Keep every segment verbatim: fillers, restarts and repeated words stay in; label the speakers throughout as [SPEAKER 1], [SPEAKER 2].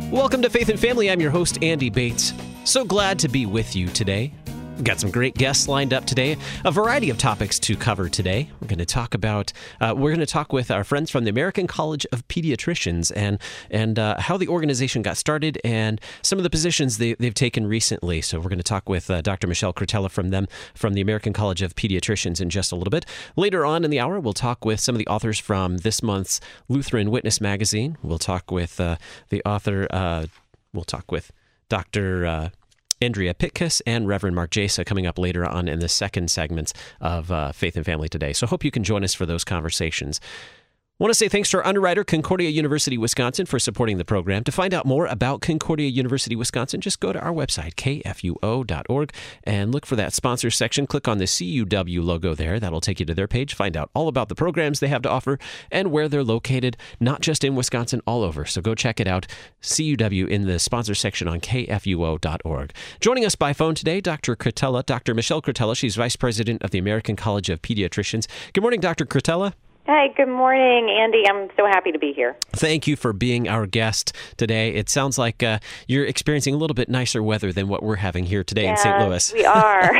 [SPEAKER 1] Welcome to Faith and Family. I'm your host, Andy Bates. So glad to be with you today. We've got some great guests lined up today, a variety of topics to cover today. We're going to talk about, uh, we're going to talk with our friends from the American College of Pediatricians and and uh, how the organization got started and some of the positions they, they've taken recently. So we're going to talk with uh, Doctor Michelle Cretella from them, from the American College of Pediatricians in just a little bit. Later on in the hour, we'll talk with some of the authors from this month's Lutheran Witness magazine. We'll talk with uh, the author, uh, we'll talk with Doctor Uh, Andrea Pitkus and Reverend Mark Jasa coming up later on in the second segment of uh, Faith and Family today. So hope you can join us for those conversations. I want to say thanks to our underwriter, Concordia University, Wisconsin, for supporting the program. To find out more about Concordia University, Wisconsin, just go to our website, k f u o dot org, and look for that sponsor section. Click on the C U W logo there. That'll take you to their page. Find out all about the programs they have to offer and where they're located, not just in Wisconsin, all over. So go check it out, C U W, in the sponsor section on k f u o dot org. Joining us by phone today, Doctor Cretella, Doctor Michelle Cretella. She's Vice President of the American College of Pediatricians. Good morning, Doctor Cretella.
[SPEAKER 2] Hi, good morning, Andy. I'm so happy to be here.
[SPEAKER 1] Thank you for being our guest today. It sounds like uh, you're experiencing a little bit nicer weather than what we're having here today
[SPEAKER 2] yeah,
[SPEAKER 1] in Saint Louis.
[SPEAKER 2] We are.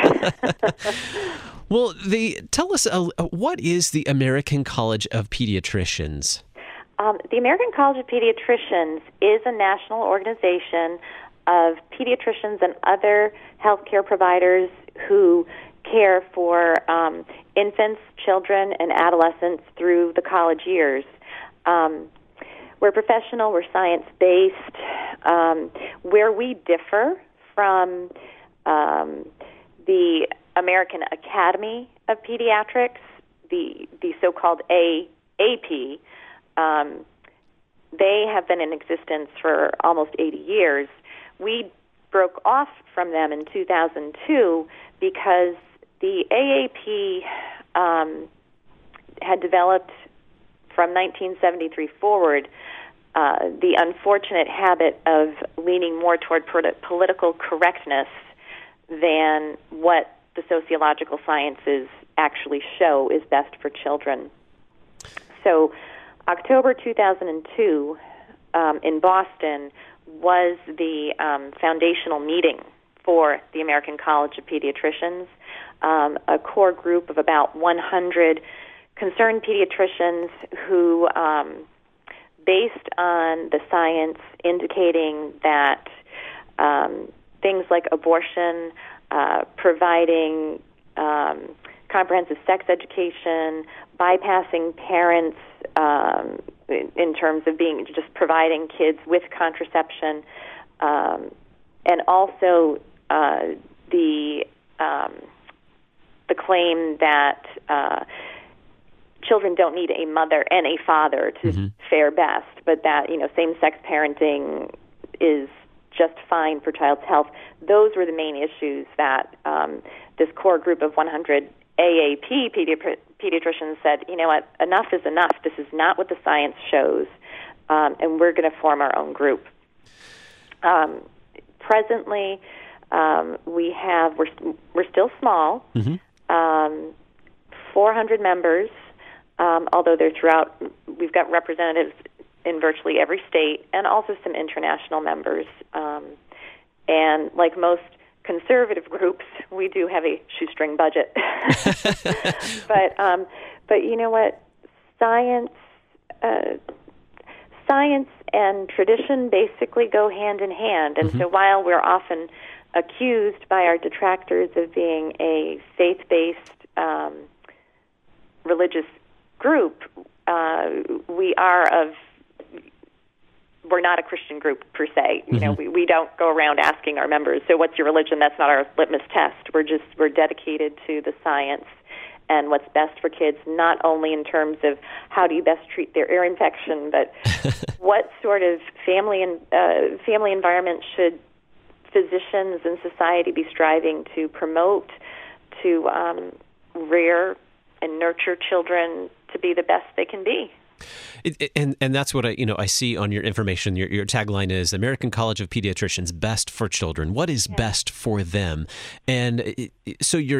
[SPEAKER 1] Well, the tell us, uh, what is the American College of Pediatricians?
[SPEAKER 2] Um, the American College of Pediatricians is a national organization of pediatricians and other healthcare providers who care for um, infants, children, and adolescents through the college years. Um, we're professional, we're science-based. Um, where we differ from um, the American Academy of Pediatrics, the the so-called A A P, um, they have been in existence for almost eighty years. We broke off from them in two thousand two because the A A P um, had developed from nineteen seventy-three forward uh, the unfortunate habit of leaning more toward political correctness than what the sociological sciences actually show is best for children. So October two thousand two um, in Boston was the um, foundational meeting for the American College of Pediatricians. Um, a core group of about one hundred concerned pediatricians who, um, based on the science indicating that um, things like abortion, uh, providing um, comprehensive sex education, bypassing parents um, in terms of being just providing kids with contraception, um, and also uh, the um, the claim that uh, children don't need a mother and a father to mm-hmm. fare best, but that, you know, same-sex parenting is just fine for child's health. Those were the main issues that um, this core group of one hundred A A P pedi- pediatricians said, you know what, enough is enough. This is not what the science shows, um, and we're going to form our own group. Um, presently, um, we have, we're, we're still small, mm-hmm. Um, four hundred members, um, although they're throughout, we've got representatives in virtually every state, and also some international members. Um, and like most conservative groups, we do have a shoestring budget. but um, but you know what? Science, uh, science and tradition basically go hand in hand. And mm-hmm. so while we're often accused by our detractors of being a faith-based um, religious group, uh, we are of, we're not a Christian group per se. You mm-hmm. know, we, we don't go around asking our members, so what's your religion? That's not our litmus test. We're just, we're dedicated to the science and what's best for kids, not only in terms of how do you best treat their ear infection, but what sort of family and uh, family environment should physicians and society be striving to promote, to um, rear and nurture children to be the best they can be.
[SPEAKER 1] It, it, and and that's what I you know I see on your information. Your your tagline is American College of Pediatricians, best for children. What is yeah. best for them? And it, so you're you're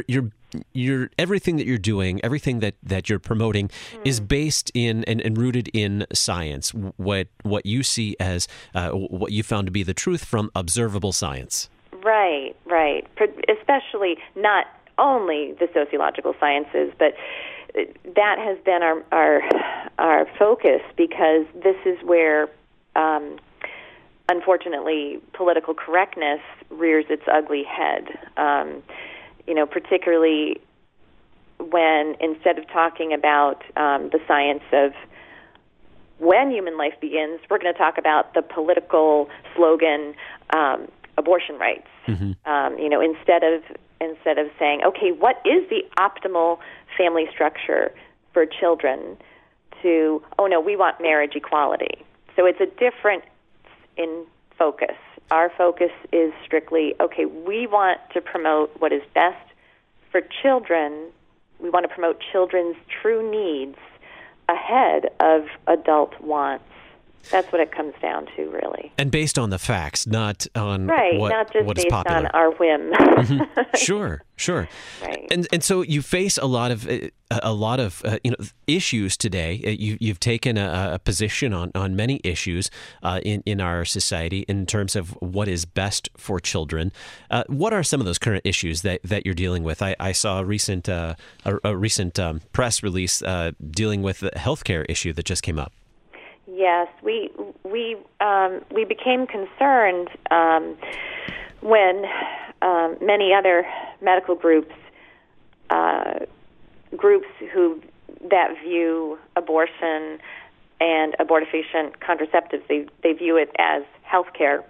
[SPEAKER 1] you're everything that you're doing, everything that, that you're promoting mm. is based in and, and rooted in science. What what you see as uh, what you found to be the truth from observable science.
[SPEAKER 2] Right, right. Especially not only the sociological sciences, but that has been our our, our focus, because this is where, um, unfortunately, political correctness rears its ugly head. Um, you know, particularly when instead of talking about um, the science of when human life begins, we're going to talk about the political slogan, um, abortion rights. Mm-hmm. Um, you know, instead of instead of saying, okay, what is the optimal family structure for children, to, oh no, we want marriage equality. So it's a difference in focus. Our focus is strictly, okay, we want to promote what is best for children. We want to promote children's true needs ahead of adult wants. That's what it comes down to, really.
[SPEAKER 1] And based on the facts, not on
[SPEAKER 2] right,
[SPEAKER 1] what,
[SPEAKER 2] not just
[SPEAKER 1] what is
[SPEAKER 2] based
[SPEAKER 1] popular.
[SPEAKER 2] on our whim.
[SPEAKER 1] Mm-hmm. Sure, sure.
[SPEAKER 2] Right.
[SPEAKER 1] And and so you face a lot of uh, a lot of uh, you know issues today. Uh, you you've taken a, a position on, on many issues uh, in in our society in terms of what is best for children. Uh, what are some of those current issues that, that you're dealing with? I, I saw a recent uh, a, a recent um, press release uh, dealing with the healthcare issue that just came up.
[SPEAKER 2] Yes, we we um, we became concerned um, when um, many other medical groups, uh, groups who that view abortion and abortifacient contraceptives, they they view it as health care,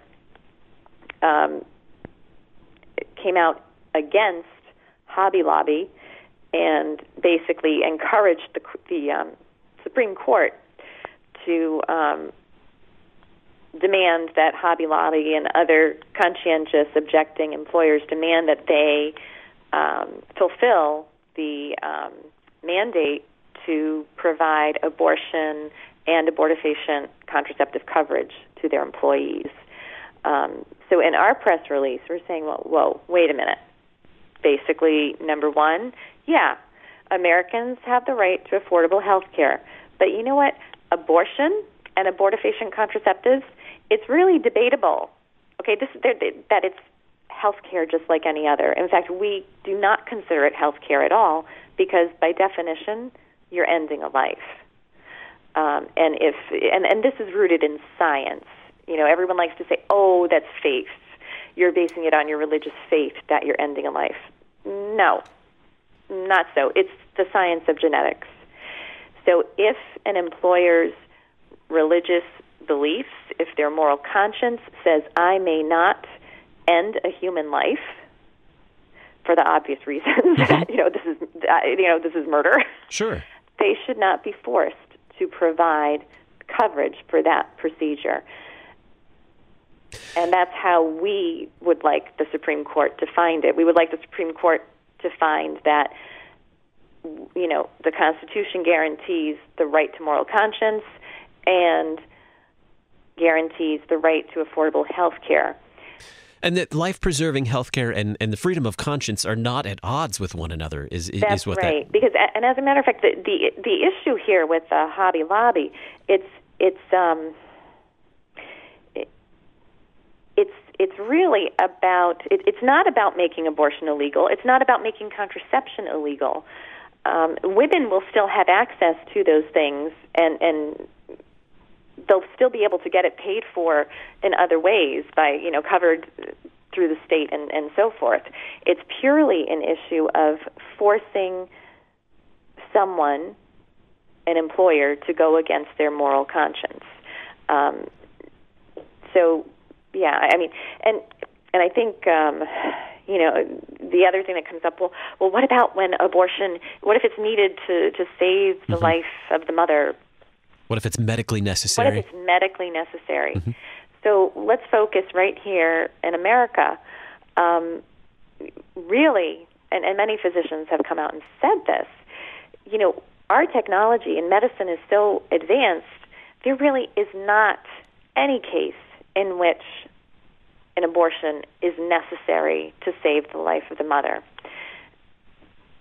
[SPEAKER 2] um, came out against Hobby Lobby and basically encouraged the the um, Supreme Court to um, demand that Hobby Lobby and other conscientious objecting employers demand that they um, fulfill the um, mandate to provide abortion and abortifacient contraceptive coverage to their employees. Um, so in our press release, we're saying, well, whoa, wait a minute. Basically, number one, yeah, Americans have the right to affordable health care. But you know what? Abortion and abortifacient contraceptives, it's really debatable. Okay, this that it's health care just like any other. In fact, we do not consider it health care at all, because by definition, you're ending a life. Um, and if and, and this is rooted in science. You know, everyone likes to say, "Oh, that's faith. You're basing it on your religious faith that you're ending a life." No, not so. It's the science of genetics. So if an employer's religious beliefs, if their moral conscience says, I may not end a human life for the obvious reasons, mm-hmm. you know, this is uh, you know, this is murder.
[SPEAKER 1] Sure.
[SPEAKER 2] They should not be forced to provide coverage for that procedure. And that's how we would like the Supreme Court to find it. We would like the Supreme Court to find that, you know, the Constitution guarantees the right to moral conscience and guarantees the right to affordable health care.
[SPEAKER 1] And that life-preserving health care and, and the freedom of conscience are not at odds with one another, is, is,
[SPEAKER 2] That's
[SPEAKER 1] is what
[SPEAKER 2] right.
[SPEAKER 1] that...
[SPEAKER 2] Because, and as a matter of fact, the the, the issue here with uh, Hobby Lobby, it's it's um, it, it's it's really about it, it's not about making abortion illegal. It's not about making contraception illegal. Um, women will still have access to those things, and, and they'll still be able to get it paid for in other ways by, you know, covered through the state and, and so forth. It's purely an issue of forcing someone, an employer, to go against their moral conscience. Um, so, yeah, I mean, and and I think... Um, You know, the other thing that comes up, well, well, what about when abortion, what if it's needed to, to save the mm-hmm. life of the mother?
[SPEAKER 1] What if it's medically necessary?
[SPEAKER 2] What if it's medically necessary? Mm-hmm. So let's focus right here in America. Um, really, and, and many physicians have come out and said this, you know, our technology in medicine is so advanced, there really is not any case in which an abortion is necessary to save the life of the mother.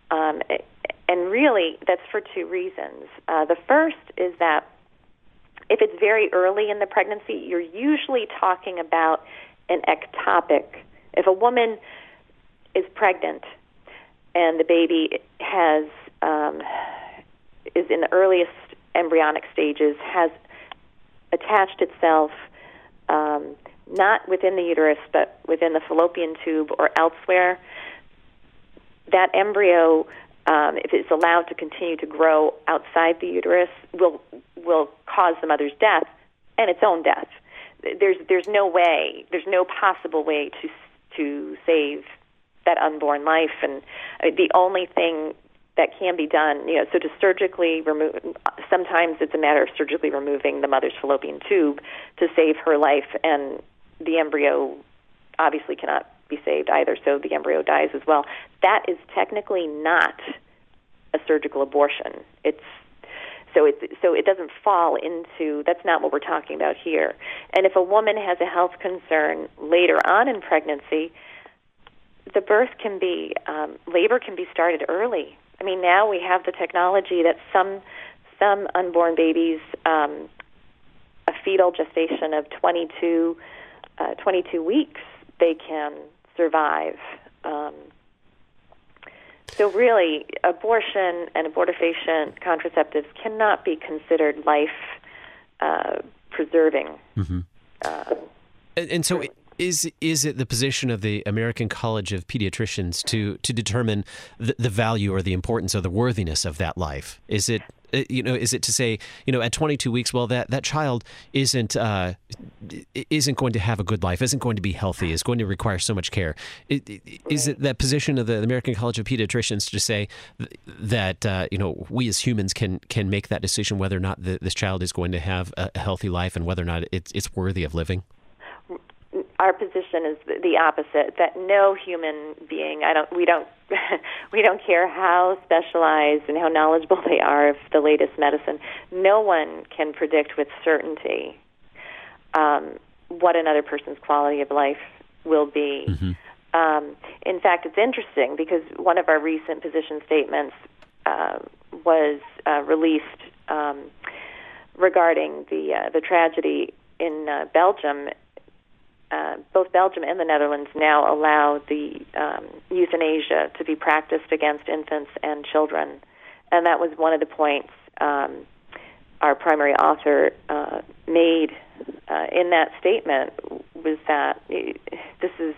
[SPEAKER 2] Um, and really, that's for two reasons. Uh, the first is that if it's very early in the pregnancy, you're usually talking about an ectopic. If a woman is pregnant and the baby has um, is in the earliest embryonic stages, has attached itself um, not within the uterus but within the fallopian tube or elsewhere, that embryo, um, if it's allowed to continue to grow outside the uterus, will will cause the mother's death and its own death. There's there's no way, there's no possible way to to save that unborn life, and uh, the only thing that can be done, you know, so to surgically remove, sometimes it's a matter of surgically removing the mother's fallopian tube to save her life, and the embryo obviously cannot be saved either, so the embryo dies as well. That is technically not a surgical abortion. It's so it so it doesn't fall into, that's not what we're talking about here. And if a woman has a health concern later on in pregnancy, the birth can be, um, labor can be started early. I mean, now we have the technology that some some unborn babies, um, a fetal gestation of twenty-two, uh, twenty-two weeks, they can survive. Um, so really, abortion and abortifacient contraceptives cannot be considered life uh, preserving.
[SPEAKER 1] Mm-hmm.
[SPEAKER 2] Uh,
[SPEAKER 1] and, and so. It- Is is it the position of the American College of Pediatricians to to determine the, the value or the importance or the worthiness of that life? Is it you know is it to say, you know, at twenty-two weeks, well, that that child isn't uh, isn't going to have a good life, isn't going to be healthy, is going to require so much care? Is it that position of the American College of Pediatricians to say that uh, you know, we as humans can can make that decision whether or not the, this child is going to have a healthy life and whether or not it's it's worthy of living?
[SPEAKER 2] Our position is the opposite, that no human being, I don't, we don't, we don't care how specialized and how knowledgeable they are of the latest medicine. No one can predict with certainty um, what another person's quality of life will be. Mm-hmm. Um, in fact, it's interesting because one of our recent position statements uh, was uh, released um, regarding the uh, the tragedy in uh, Belgium. Uh, both Belgium and the Netherlands now allow the um, euthanasia to be practiced against infants and children. And that was one of the points um, our primary author uh, made uh, in that statement, was that this is,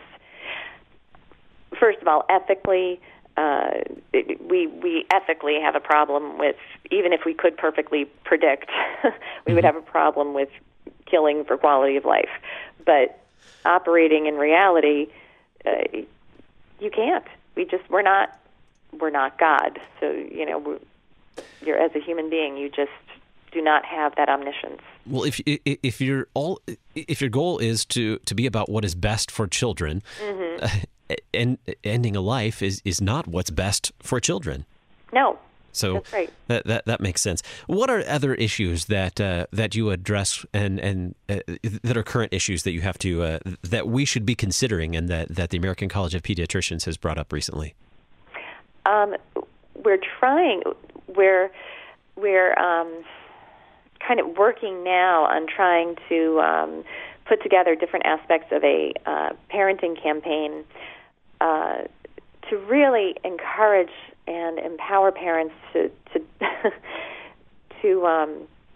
[SPEAKER 2] first of all, ethically, uh, we we ethically have a problem with, even if we could perfectly predict, we mm-hmm. would have a problem with killing for quality of life. But operating in reality, uh, you can't. We just we're not we're not God. So you know, we're, you're as a human being, you just do not have that omniscience.
[SPEAKER 1] Well, if if you're all if your goal is to, to be about what is best for children, mm-hmm. uh, and ending a life is, is not what's best for children.
[SPEAKER 2] No.
[SPEAKER 1] So
[SPEAKER 2] That's right.
[SPEAKER 1] that, that that makes sense. What are other issues that uh, that you address and and uh, that are current issues that you have to uh, that we should be considering, and that, that the American College of Pediatricians has brought up recently?
[SPEAKER 2] Um, we're trying. We're we're um, kind of working now on trying to um, put together different aspects of a uh, parenting campaign uh, to really encourage and empower parents to to to um,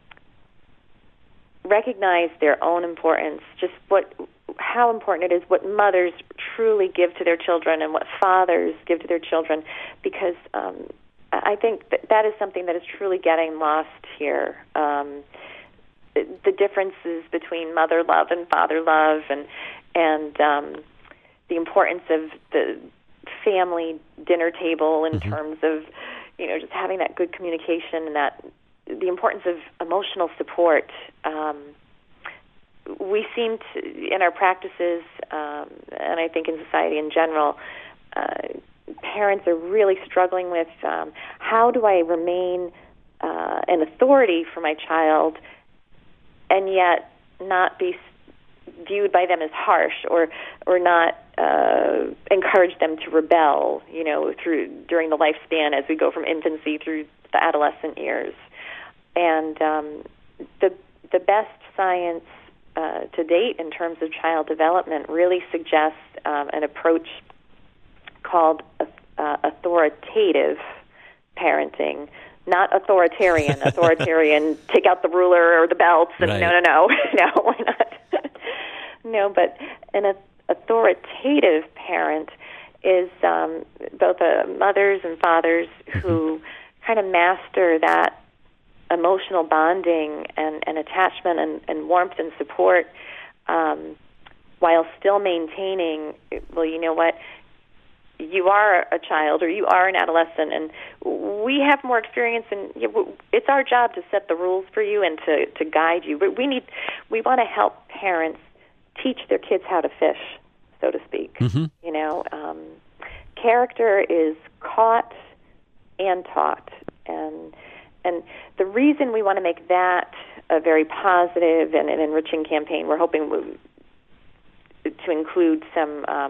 [SPEAKER 2] recognize their own importance, just what how important it is, what mothers truly give to their children and what fathers give to their children, because um, I think that that is something that is truly getting lost here. Um, the, the differences between mother love and father love, and and um, the importance of the family dinner table in mm-hmm. terms of, you know, just having that good communication, and that the importance of emotional support. Um, we seem to, in our practices, um, and I think in society in general, uh, parents are really struggling with um, how do I remain uh, an authority for my child and yet not be viewed by them as harsh, or or not uh, encourage them to rebel, you know, through during the lifespan as we go from infancy through the adolescent years. And um, the the best science uh, to date in terms of child development really suggests um, an approach called uh, authoritative parenting, not authoritarian. Authoritarian, take out the ruler or the belts, and
[SPEAKER 1] right.
[SPEAKER 2] no, no, no, no, why not? No, but an authoritative parent is um, both uh, mothers and fathers who kind of master that emotional bonding and, and attachment and, and warmth and support um, while still maintaining, well, you know what, you are a child or you are an adolescent, and we have more experience, and it's our job to set the rules for you and to, to guide you. But we need, we want to help parents teach their kids how to fish, so to speak.
[SPEAKER 1] Mm-hmm.
[SPEAKER 2] You know, um, character is caught and taught, and and the reason we want to make that a very positive and an enriching campaign, we're hoping to include some um,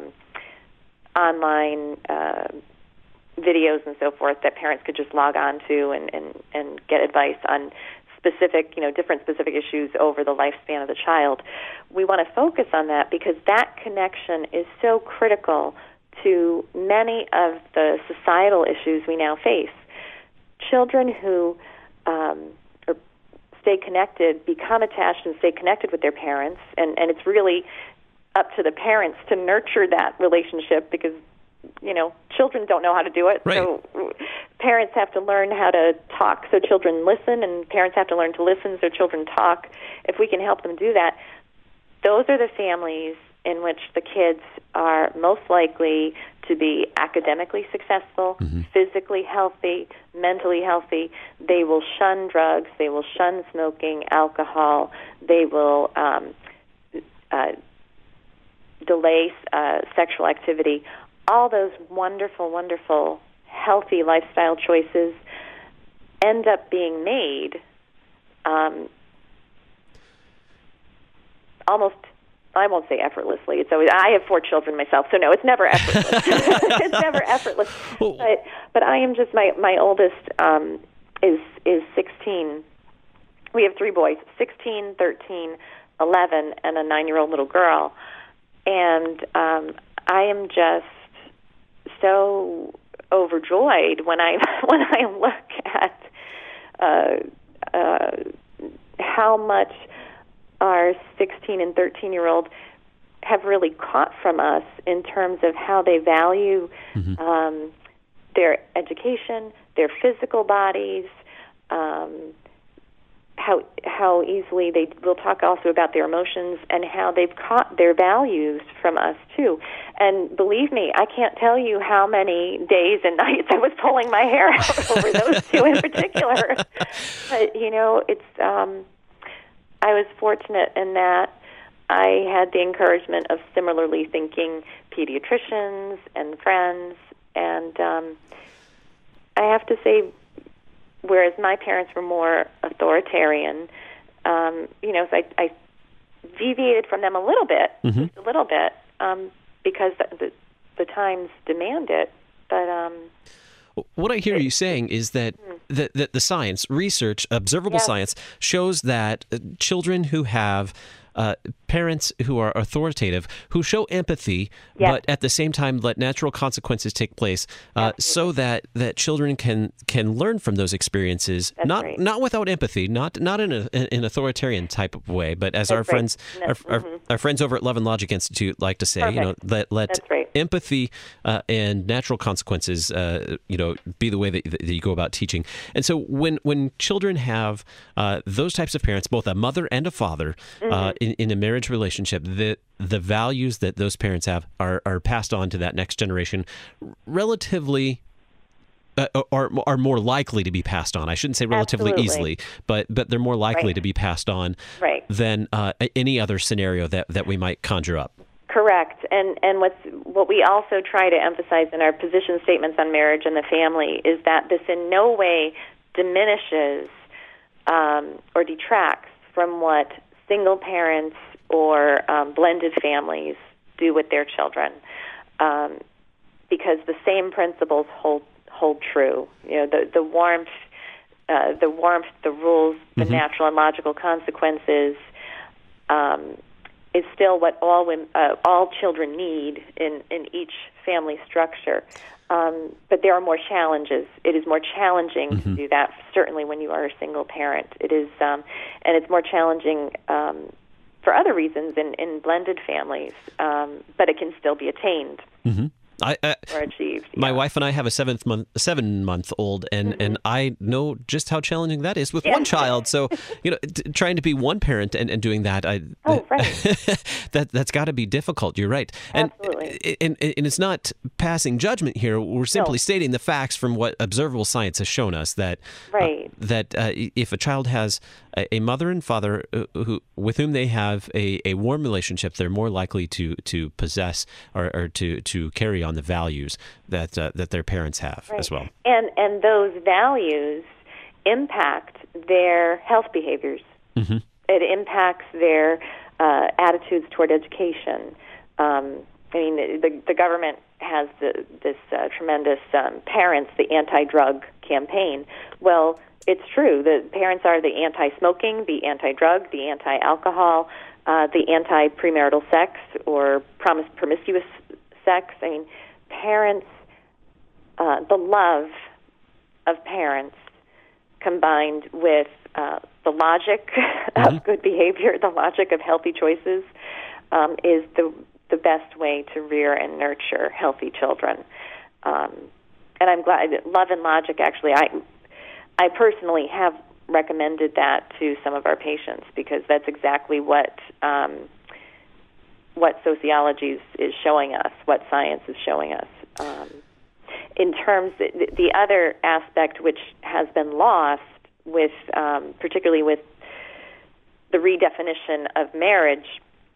[SPEAKER 2] online uh, videos and so forth that parents could just log on to and, and, and get advice on specific, you know, different specific issues over the lifespan of the child. We want to focus on that because that connection is so critical to many of the societal issues we now face. Children who um, are, stay connected, become attached and stay connected with their parents, and, and it's really up to the parents to nurture that relationship because, you know, children don't know how to do it.
[SPEAKER 1] Right.
[SPEAKER 2] So parents have to learn how to talk so children listen, and parents have to learn to listen so children talk. If we can help them do that, those are the families in which the kids are most likely to be academically successful, mm-hmm. physically healthy, mentally healthy. They will shun drugs. They will shun smoking, alcohol. They will um, uh, delay uh, sexual activity. All those wonderful, wonderful, healthy lifestyle choices end up being made um, almost, I won't say effortlessly. It's always, I have four children myself, so no, it's never effortless. It's never effortless. But, but I am just, my, my oldest um, is is sixteen. We have three boys, sixteen, thirteen, eleven, and a nine-year-old little girl. And um, I am just so overjoyed when I when I look at uh, uh, how much our sixteen and thirteen year old have really caught from us in terms of how they value mm-hmm. um, their education, their physical bodies, um, how how easily they will talk also about their emotions and how they've caught their values from us too. And believe me, I can't tell you how many days and nights I was pulling my hair out over those two in particular. But you know, it's um, I was fortunate in that I had the encouragement of similarly thinking pediatricians and friends, and um, I have to say, whereas my parents were more authoritarian, um, you know, so I, I deviated from them a little bit, mm-hmm. just a little bit, um, because the, the, the times demand it. But um,
[SPEAKER 1] what I hear you saying is that, mm. that, that the science, research, observable yes. science, shows that children who have Uh, parents who are authoritative, who show empathy,
[SPEAKER 2] yes.
[SPEAKER 1] but at the same time let natural consequences take place, uh, so that, that children can can learn from those experiences.
[SPEAKER 2] That's
[SPEAKER 1] not
[SPEAKER 2] right.
[SPEAKER 1] not without empathy, not not in a, in an authoritarian type of way, but as That's our
[SPEAKER 2] right.
[SPEAKER 1] friends
[SPEAKER 2] no,
[SPEAKER 1] our,
[SPEAKER 2] mm-hmm.
[SPEAKER 1] our, our friends over at Love and Logic Institute like to say,
[SPEAKER 2] Perfect.
[SPEAKER 1] you know, let let
[SPEAKER 2] right.
[SPEAKER 1] empathy uh, and natural consequences, uh, you know, be the way that, that you go about teaching. And so when when children have uh, those types of parents, both a mother and a father, mm-hmm. uh, in, in a marriage relationship, the the values that those parents have are, are passed on to that next generation relatively uh, are are more likely to be passed on. I shouldn't say relatively
[SPEAKER 2] Absolutely.
[SPEAKER 1] easily, but but they're more likely
[SPEAKER 2] right.
[SPEAKER 1] to be passed on
[SPEAKER 2] right.
[SPEAKER 1] than uh, any other scenario that, that we might conjure up.
[SPEAKER 2] Correct. And and what's, what we also try to emphasize in our position statements on marriage and the family is that this in no way diminishes um, or detracts from what single parents or um, blended families do with their children. um, because the same principles hold hold true. You know, the the warmth, uh, the warmth, the rules, the mm-hmm. natural and logical consequences. Um, is still what all women, uh, all children need in, in each family structure. Um, but there are more challenges. It is more challenging mm-hmm. to do that, certainly when you are a single parent. It is, um, and it's more challenging um, for other reasons in, in blended families, um, but it can still be attained.
[SPEAKER 1] Mm-hmm. I, I,
[SPEAKER 2] or achieved.
[SPEAKER 1] My
[SPEAKER 2] yeah.
[SPEAKER 1] wife and I have a seventh month, seven month old, and,
[SPEAKER 2] mm-hmm.
[SPEAKER 1] and I know just how challenging that is with
[SPEAKER 2] yeah.
[SPEAKER 1] one child. So, you know, t- trying to be one parent and, and doing that, I
[SPEAKER 2] oh right,
[SPEAKER 1] that that's got to be difficult. You're right,
[SPEAKER 2] and, Absolutely.
[SPEAKER 1] and and and it's not passing judgment here. We're simply
[SPEAKER 2] no.
[SPEAKER 1] stating the facts from what observable science has shown us that
[SPEAKER 2] right.
[SPEAKER 1] uh, that uh, if a child has a, a mother and father who with whom they have a, a warm relationship, they're more likely to to possess or, or to to carry on the values that uh, that their parents have
[SPEAKER 2] right.
[SPEAKER 1] as well.
[SPEAKER 2] And and those values impact their health behaviors.
[SPEAKER 1] Mm-hmm.
[SPEAKER 2] It impacts their uh, attitudes toward education. Um, I mean, the the government has the, this uh, tremendous um, parents, the anti-drug campaign. Well, it's true. The parents are the anti-smoking, the anti-drug, the anti-alcohol, uh, the anti-premarital sex or promis- promiscuous sex. I mean, parents, uh, the love of parents combined with uh, the logic mm-hmm. of good behavior, the logic of healthy choices, um, is the the best way to rear and nurture healthy children. Um, and I'm glad, love and logic, actually, I, I personally have recommended that to some of our patients because that's exactly what um, what sociology is, is showing us, what science is showing us. Um, in terms, the, the other aspect which has been lost with, um, particularly with the redefinition of marriage,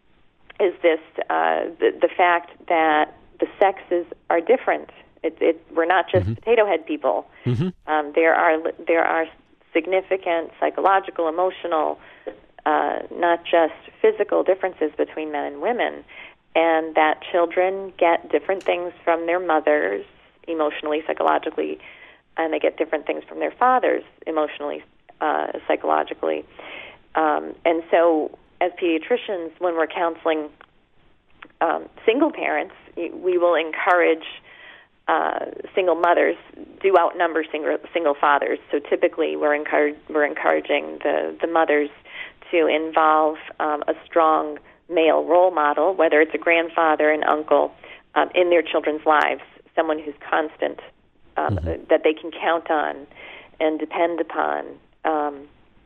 [SPEAKER 2] is this uh, the, the fact that the sexes are different. It, it, we're not just mm-hmm. potato head people.
[SPEAKER 1] Mm-hmm.
[SPEAKER 2] Um, there are there are significant psychological, emotional, uh, not just physical differences between men and women, and that children get different things from their mothers emotionally, psychologically, and they get different things from their fathers emotionally, uh, psychologically. Um, and so as pediatricians, when we're counseling um, single parents, we will encourage uh, single mothers do outnumber single, single fathers. So typically we're, encourage, we're encouraging the, the mothers to involve um, a strong male role model, whether it's a grandfather, an uncle, um, in their children's lives, someone who's constant, um, mm-hmm. that they can count on and depend upon. Um,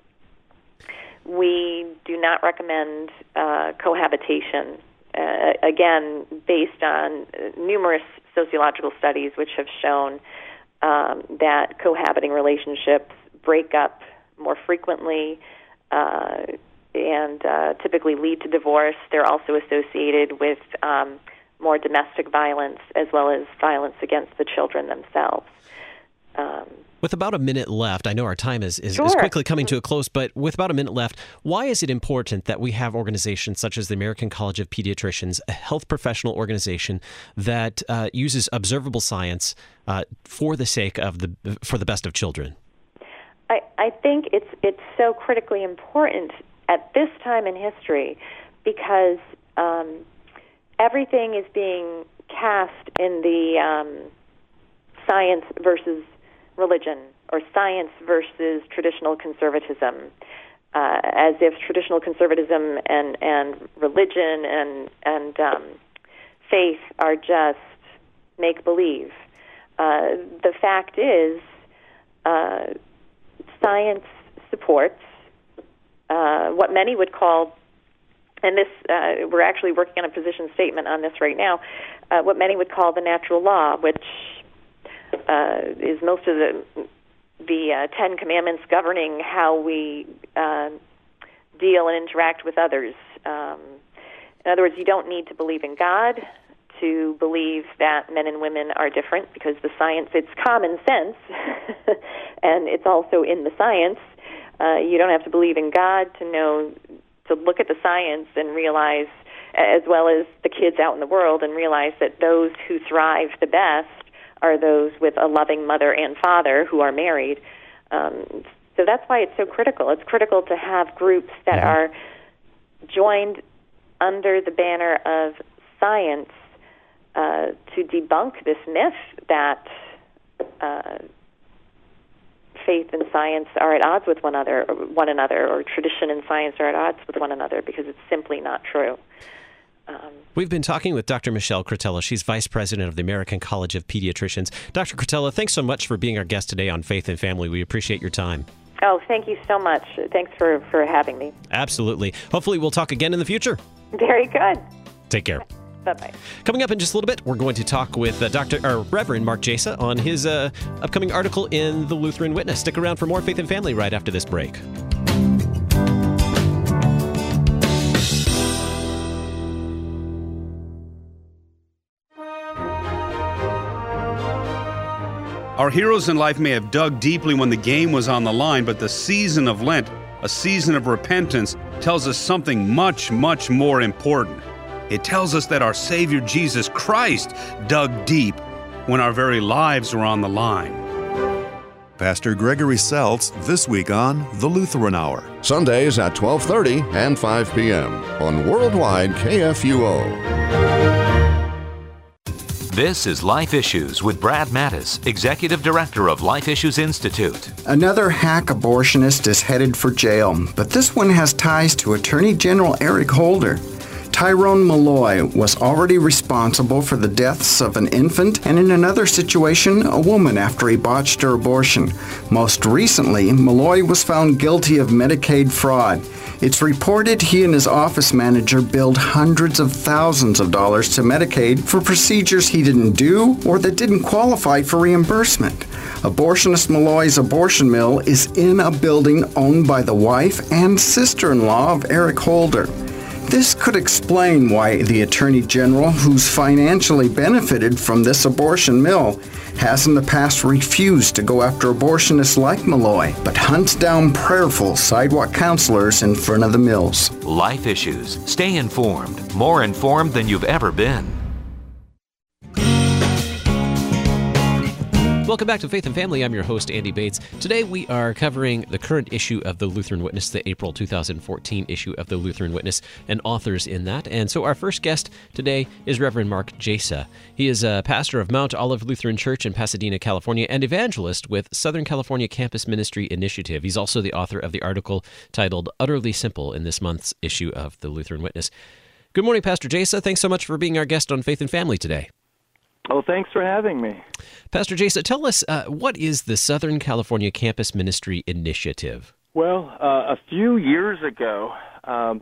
[SPEAKER 2] we do not recommend uh, cohabitation, uh, again, based on numerous sociological studies which have shown um, that cohabiting relationships break up more frequently uh, and uh, typically lead to divorce. They're also associated with um, more domestic violence as well as violence against the children themselves. Um,
[SPEAKER 1] With about a minute left, I know our time is, is,
[SPEAKER 2] sure.
[SPEAKER 1] is quickly coming to a close, but with about a minute left, why is it important that we have organizations such as the American College of Pediatricians, a health professional organization that uh, uses observable science uh, for the sake of the for the best of children?
[SPEAKER 2] I, I think it's it's so critically important at this time in history because um, everything is being cast in the um, science versus religion or science versus traditional conservatism, uh, as if traditional conservatism and, and religion and and um, faith are just make-believe. Uh, the fact is, uh, science supports uh, what many would call, and this uh, we're actually working on a position statement on this right now, uh, what many would call the natural law, which uh, is most of the the uh, Ten Commandments governing how we uh, deal and interact with others. Um, in other words, you don't need to believe in God to believe that men and women are different, because the science, it's common sense, and it's also in the science. Uh, you don't have to believe in God to know, to look at the science and realize as well as the kids out in the world, and realize that those who thrive the best are those with a loving mother and father who are married. Um, so that's why it's so critical. It's critical to have groups that mm-hmm. are joined under the banner of science uh, to debunk this myth that uh, faith and science are at odds with one another, or one another, or tradition and science are at odds with one another, because it's simply not true. Um,
[SPEAKER 1] We've been talking with Doctor Michelle Cretella. She's Vice President of the American College of Pediatricians. Doctor Cretella, thanks so much for being our guest today on Faith and Family. We appreciate your time.
[SPEAKER 2] Oh, thank you so much. Thanks for, for having me.
[SPEAKER 1] Absolutely. Hopefully we'll talk again in the future.
[SPEAKER 2] Very good.
[SPEAKER 1] Take care.
[SPEAKER 2] Bye-bye.
[SPEAKER 1] Coming up in just a little bit, we're going to talk with uh, Doctor or Reverend Mark Jasa on his uh, upcoming article in the Lutheran Witness. Stick around for more Faith and Family right after this break.
[SPEAKER 3] Our heroes in life may have dug deeply when the game was on the line, but the season of Lent, a season of repentance, tells us something much, much more important. It tells us that our Savior Jesus Christ dug deep when our very lives were on the line.
[SPEAKER 4] Pastor Gregory Seltz this week on The Lutheran Hour.
[SPEAKER 5] Sundays at twelve thirty and five p.m. on Worldwide K F U O.
[SPEAKER 6] This is Life Issues with Brad Mattis, Executive Director of Life Issues Institute.
[SPEAKER 7] Another hack abortionist is headed for jail, but this one has ties to Attorney General Eric Holder. Tyrone Malloy was already responsible for the deaths of an infant and, in another situation, a woman after he botched her abortion. Most recently, Malloy was found guilty of Medicaid fraud. It's reported he and his office manager billed hundreds of thousands of dollars to Medicaid for procedures he didn't do or that didn't qualify for reimbursement. Abortionist Malloy's abortion mill is in a building owned by the wife and sister-in-law of Eric Holder. This could explain why the Attorney General, who's financially benefited from this abortion mill, has in the past refused to go after abortionists like Malloy, but hunts down prayerful sidewalk counselors in front of the mills.
[SPEAKER 6] Life Issues. Stay informed. More informed than you've ever been.
[SPEAKER 1] Welcome back to Faith and Family. I'm your host, Andy Bates. Today we are covering the current issue of the Lutheran Witness, the April two thousand fourteen issue of the Lutheran Witness, and authors in that. And so our first guest today is Reverend Mark Jasa. He is a pastor of Mount Olive Lutheran Church in Pasadena, California, and evangelist with Southern California Campus Ministry Initiative. He's also the author of the article titled Utterly Simple in this month's issue of the Lutheran Witness. Good morning, Pastor Jasa. Thanks so much for being our guest on Faith and Family today.
[SPEAKER 8] Oh, thanks for having me.
[SPEAKER 1] Pastor Jasa, tell us, uh, what is the Southern California Campus Ministry Initiative?
[SPEAKER 8] Well, uh, a few years ago, um,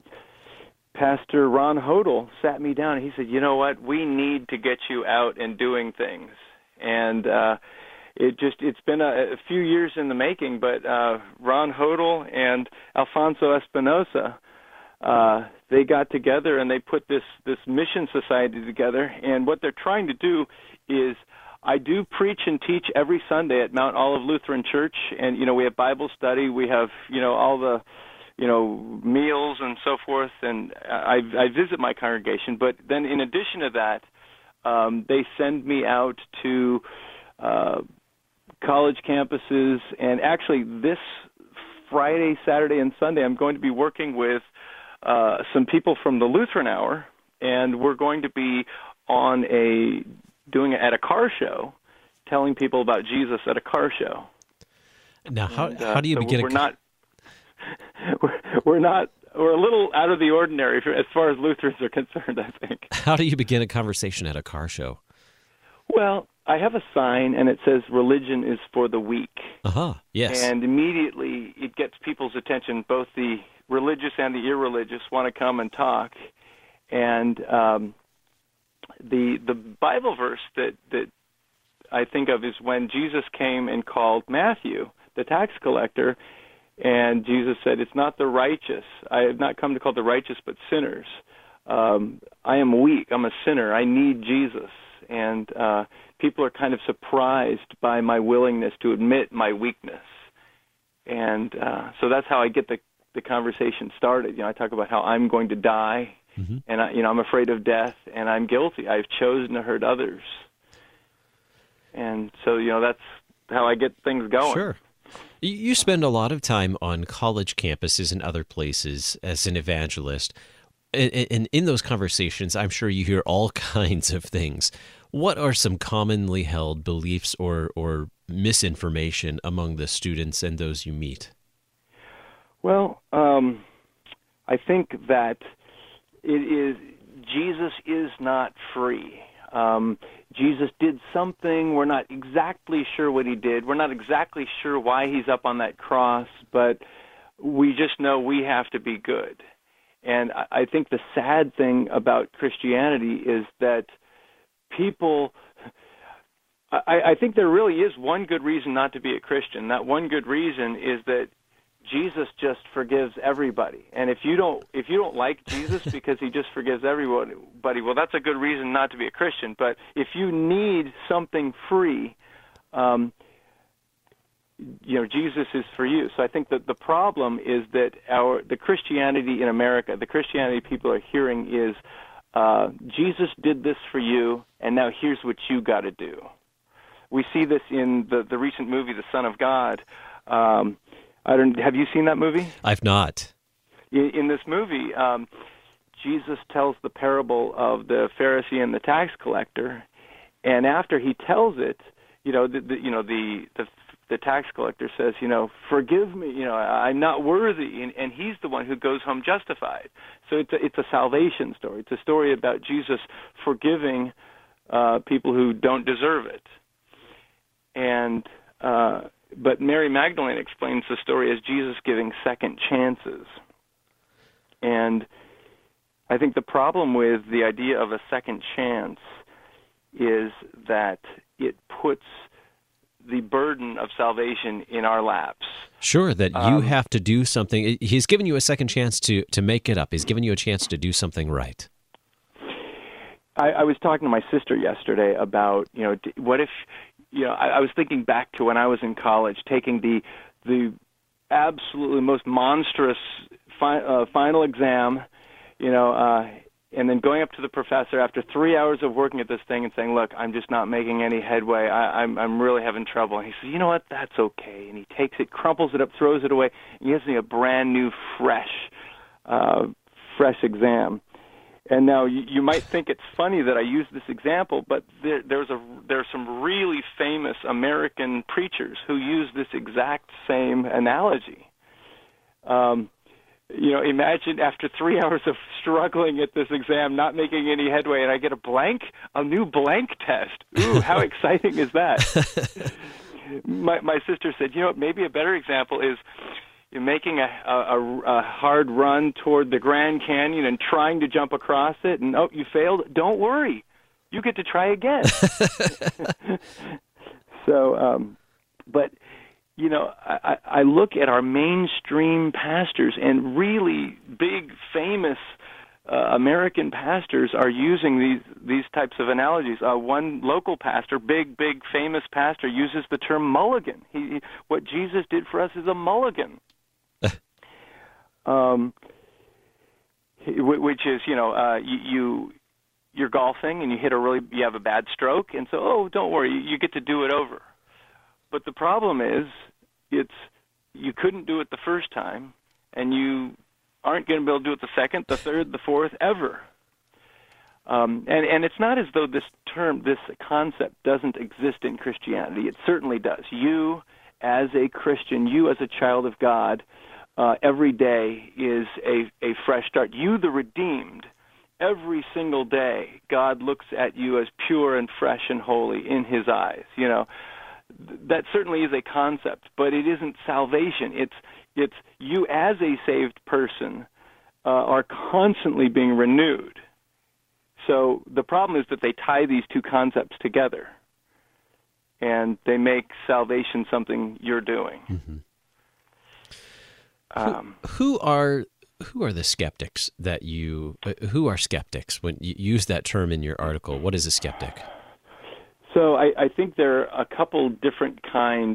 [SPEAKER 8] Pastor Ron Hodel sat me down and he said, you know what, we need to get you out and doing things. And uh, it just, it's been a, a few years in the making, but uh, Ron Hodel and Alfonso Espinosa, Uh, they got together and they put this, this mission society together, and what they're trying to do is, I do preach and teach every Sunday at Mount Olive Lutheran Church, and, you know, we have Bible study, we have, you know, all the, you know, meals and so forth, and I, I visit my congregation, but then in addition to that, um, they send me out to uh, college campuses, and actually this Friday, Saturday, and Sunday I'm going to be working with Uh, some people from the Lutheran Hour, and we're going to be on a doing it at a car show, telling people about Jesus at a car show.
[SPEAKER 1] Now, how
[SPEAKER 8] and, uh,
[SPEAKER 1] how do you
[SPEAKER 8] so
[SPEAKER 1] begin?
[SPEAKER 8] We're
[SPEAKER 1] a...
[SPEAKER 8] not we're, we're not we're a little out of the ordinary as far as Lutherans are concerned, I think.
[SPEAKER 1] How do you begin a conversation at a car show?
[SPEAKER 8] Well, I have a sign, and it says "Religion is for the weak."
[SPEAKER 1] Uh-huh, yes.
[SPEAKER 8] And immediately it gets people's attention, both the religious and the irreligious want to come and talk. And um, the the Bible verse that, that I think of is when Jesus came and called Matthew, the tax collector, and Jesus said, it's not the righteous. I have not come to call the righteous, but sinners. Um, I am weak. I'm a sinner. I need Jesus. And uh, people are kind of surprised by my willingness to admit my weakness. And uh, so that's how I get the the conversation started. You know, I talk about how I'm going to die, Mm-hmm. And I, you know, I'm afraid of death, and I'm guilty. I've chosen to hurt others. And so, you know, that's how I get things going.
[SPEAKER 1] Sure. You spend a lot of time on college campuses and other places as an evangelist. And in those conversations, I'm sure you hear all kinds of things. What are some commonly held beliefs or, or misinformation among the students and those you meet?
[SPEAKER 8] Well, um, I think that it is Jesus is not free. Um, Jesus did something. We're not exactly sure what he did. We're not exactly sure why he's up on that cross, but we just know we have to be good. And I think the sad thing about Christianity is that people, I, I think there really is one good reason not to be a Christian. That one good reason is that Jesus just forgives everybody. And if you don't if you don't like Jesus because he just forgives everybody, well, that's a good reason not to be a Christian. But if you need something free, um, you know, Jesus is for you. So I think that the problem is that our the Christianity in America, the Christianity people are hearing is, uh, Jesus did this for you, and now here's what you got to do. We see this in the, the recent movie, The Son of God. Um, I don't. Have you seen that movie?
[SPEAKER 1] I've not.
[SPEAKER 8] In, in this movie, um, Jesus tells the parable of the Pharisee and the tax collector, and after he tells it, you know, the, the you know the, the the tax collector says, you know, forgive me, you know, I'm not worthy, and, and he's the one who goes home justified. So it's a, it's a salvation story. It's a story about Jesus forgiving uh, people who don't deserve it, and. Uh, But Mary Magdalene explains the story as Jesus giving second chances. And I think the problem with the idea of a second chance is that it puts the burden of salvation in our laps.
[SPEAKER 1] Sure, that you
[SPEAKER 8] um,
[SPEAKER 1] have to do something. He's given you a second chance to, to make it up. He's given you a chance to do something right.
[SPEAKER 8] I, I was talking to my sister yesterday about, you know, what if... You know, I, I was thinking back to when I was in college, taking the the absolutely most monstrous fi- uh, final exam, you know, uh, and then going up to the professor after three hours of working at this thing and saying, "Look, I'm just not making any headway. I, I'm I'm really having trouble." And he says, "You know what? That's okay." And he takes it, crumples it up, throws it away, and gives me a brand new, fresh, uh, fresh exam. And now you, you might think it's funny that I use this example, but there, there's a there's some really famous American preachers who use this exact same analogy. Um, you know, imagine after three hours of struggling at this exam, not making any headway, and I get a blank, a new blank test. Ooh, how exciting is that? my my sister said, you know, maybe a better example is. You're making a, a, a hard run toward the Grand Canyon and trying to jump across it, and oh, you failed. Don't worry, you get to try again. so, um, but you know, I, I look at our mainstream pastors, and really big, famous uh, American pastors are using these these types of analogies. Uh, one local pastor, big, big, famous pastor, uses the term mulligan. He, he, what Jesus did for us is a mulligan. Um, which is, you know, uh, you, you you're golfing and you hit a really, you have a bad stroke, and so, oh, don't worry, you, you get to do it over. But the problem is, it's you couldn't do it the first time, and you aren't going to be able to do it the second, the third, the fourth, ever. Um, and and it's not as though this term, this concept, doesn't exist in Christianity. It certainly does. You, as a Christian, you as a child of God. Uh, every day is a, a fresh start. You, the redeemed, every single day, God looks at you as pure and fresh and holy in his eyes. You know, that certainly is a concept, but it isn't salvation. It's it's you as a saved person uh, are constantly being renewed. So the problem is that they tie these two concepts together, and they make salvation something you're doing.
[SPEAKER 1] Mm-hmm.
[SPEAKER 8] Um,
[SPEAKER 1] who, who are who are the skeptics that you who are skeptics when you use that term in your article? What is a skeptic?
[SPEAKER 8] So I, I think there are a couple different kinds,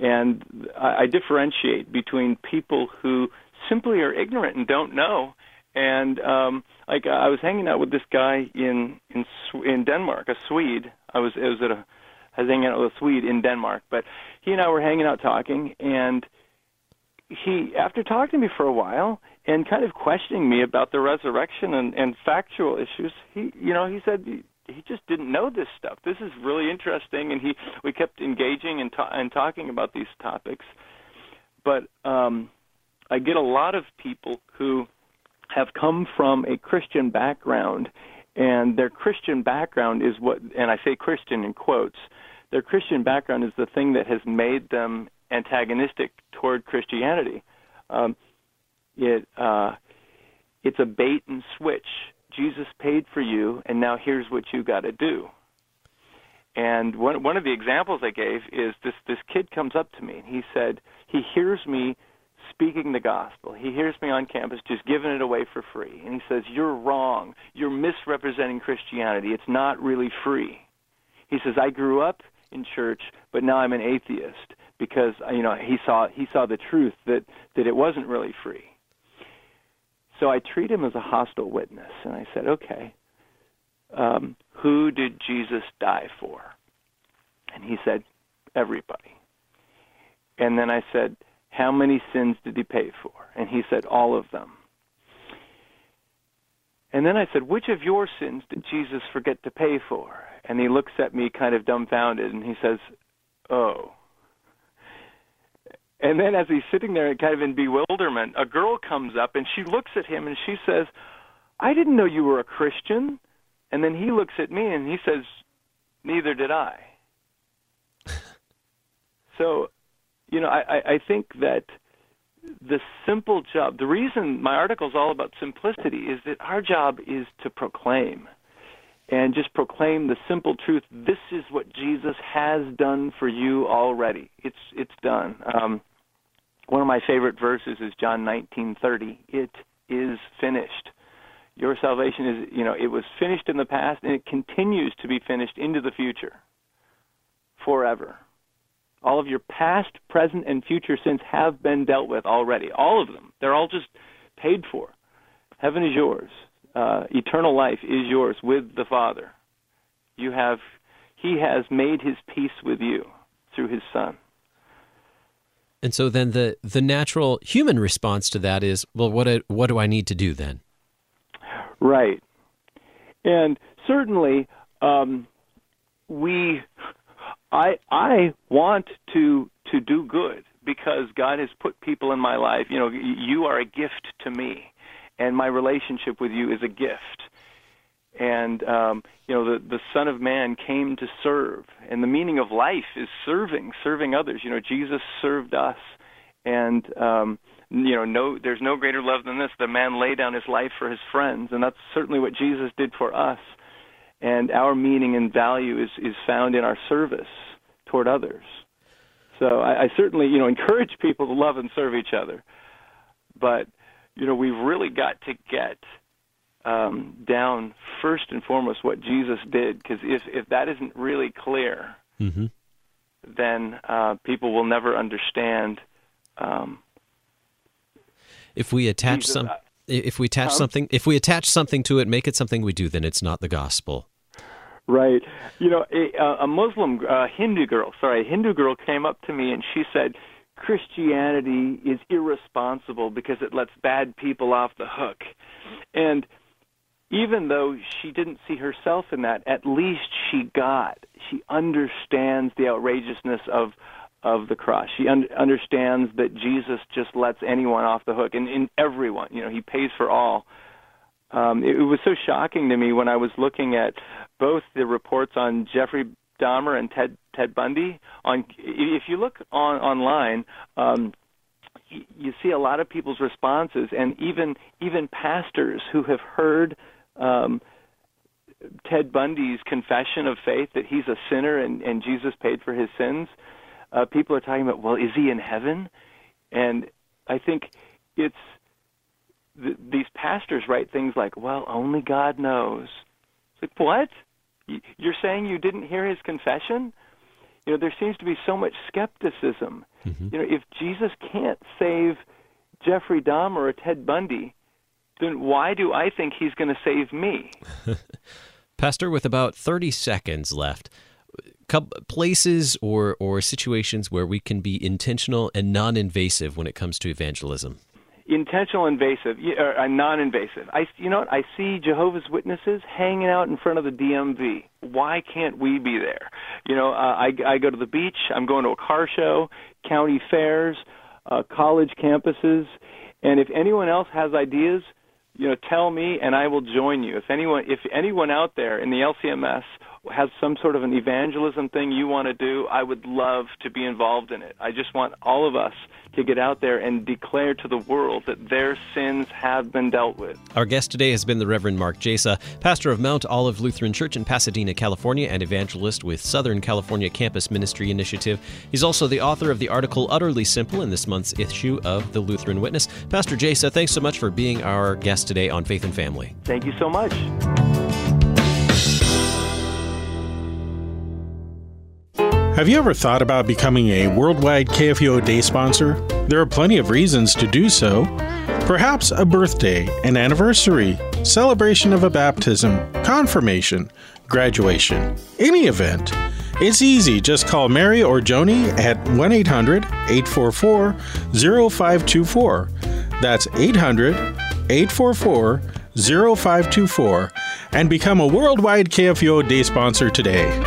[SPEAKER 8] and I, I differentiate between people who simply are ignorant and don't know, And um, like I was hanging out with this guy in in in Denmark, a Swede. I was it was at a I was hanging out with a Swede in Denmark, but he and I were hanging out talking, and he, after talking to me for a while and kind of questioning me about the resurrection and, and factual issues, he, you know, he said he just didn't know this stuff. This is really interesting, and he we kept engaging and ta- and talking about these topics. But um, I get a lot of people who have come from a Christian background, and their Christian background is what, and I say Christian in quotes, their Christian background is the thing that has made them antagonistic toward Christianity. Um, it uh, it's a bait and switch. Jesus paid for you, and now here's what you got to do. And one one of the examples I gave is this this kid comes up to me, and he said he hears me speaking the gospel. He hears me on campus just giving it away for free. And he says, "You're wrong. You're misrepresenting Christianity. It's not really free." He says, "I grew up in church, but now I'm an atheist because, you know, he saw he saw the truth that, that it wasn't really free." So I treat him as a hostile witness, and I said, "Okay, um, who did Jesus die for?" And he said, "Everybody." And then I said, "How many sins did he pay for?" And he said, "All of them." And then I said, "Which of your sins did Jesus forget to pay for?" And he looks at me kind of dumbfounded, and he says, "Oh." And then as he's sitting there kind of in bewilderment, a girl comes up, and she looks at him, and she says, "I didn't know you were a Christian." And then he looks at me, and he says, "Neither did I." So, you know, I, I think that the simple job, the reason my article is all about simplicity is that our job is to proclaim and just proclaim the simple truth. This is what Jesus has done for you already. It's it's done. Um, one of my favorite verses is John nineteen thirty. It is finished. Your salvation is, you know, it was finished in the past, and it continues to be finished into the future forever. All of your past, present, and future sins have been dealt with already. All of them. They're all just paid for. Heaven is yours. Uh, eternal life is yours with the Father. You have, He has made His peace with you through His Son.
[SPEAKER 1] And so then the, the natural human response to that is, well, what do, what do I need to do then?
[SPEAKER 8] Right. And certainly um, we... I I want to to do good because God has put people in my life. You know, you are a gift to me, and my relationship with you is a gift. And um, you know, the the Son of Man came to serve, and the meaning of life is serving, serving others. You know, Jesus served us, and um, you know, no, there's no greater love than this: the man lay down his life for his friends, and that's certainly what Jesus did for us. And our meaning and value is, is found in our service toward others. So I, I certainly, you know, encourage people to love and serve each other. But, you know, we've really got to get um, down first and foremost what Jesus did, because if, if that isn't really clear, mm-hmm. then uh, people will never understand. Um,
[SPEAKER 1] if we attach
[SPEAKER 8] Jesus,
[SPEAKER 1] some... If we attach
[SPEAKER 8] um,
[SPEAKER 1] something, if we attach something to it, make it something we do, then it's not the gospel.
[SPEAKER 8] Right. You know, a, a Muslim, a Hindu girl, sorry, a Hindu girl came up to me and she said, Christianity is irresponsible because it lets bad people off the hook. And even though she didn't see herself in that, at least she got, she understands the outrageousness of of the cross. She un- understands that Jesus just lets anyone off the hook, and in everyone, you know, He pays for all. Um, it, it was so shocking to me when I was looking at both the reports on Jeffrey Dahmer and Ted Ted Bundy. On, if you look on online, um, you, you see a lot of people's responses, and even even pastors who have heard um, Ted Bundy's confession of faith that he's a sinner and, and Jesus paid for his sins. Uh, people are talking about, well, is he in heaven? And I think it's th- these pastors write things like, well, only God knows. It's like, what? You're saying you didn't hear his confession? You know, there seems to be so much skepticism. Mm-hmm. You know, if Jesus can't save Jeffrey Dahmer or Ted Bundy, then why do I think he's going to save me?
[SPEAKER 1] Pastor, with about thirty seconds left, places or, or situations where we can be intentional and non-invasive when it comes to evangelism.
[SPEAKER 8] Intentional, invasive, or uh, non-invasive. I, you know what? I see Jehovah's Witnesses hanging out in front of the D M V. Why can't we be there? You know, uh, I, I go to the beach. I'm going to a car show, county fairs, uh, college campuses, and if anyone else has ideas, you know, tell me, and I will join you. If anyone, if anyone out there in the L C M S has some sort of an evangelism thing you want to do, I would love to be involved in it. I just want all of us to get out there and declare to the world that their sins have been dealt with.
[SPEAKER 1] Our guest today has been the Reverend Mark Jasa, pastor of Mount Olive Lutheran Church in Pasadena, California, and evangelist with Southern California Campus Ministry Initiative. He's also the author of the article Utterly Simple in this month's issue of the Lutheran Witness. Pastor Jasa, thanks so much for being our guest today on Faith and Family.
[SPEAKER 8] Thank you so much.
[SPEAKER 9] Have you ever thought about becoming a worldwide K F U O day sponsor? There are plenty of reasons to do so. Perhaps a birthday, an anniversary, celebration of a baptism, confirmation, graduation, any event. It's easy. Just call Mary or Joni at one eight hundred, eight four four, zero five two four. That's eight hundred, eight four four, zero five two four and become a worldwide K F U O day sponsor today.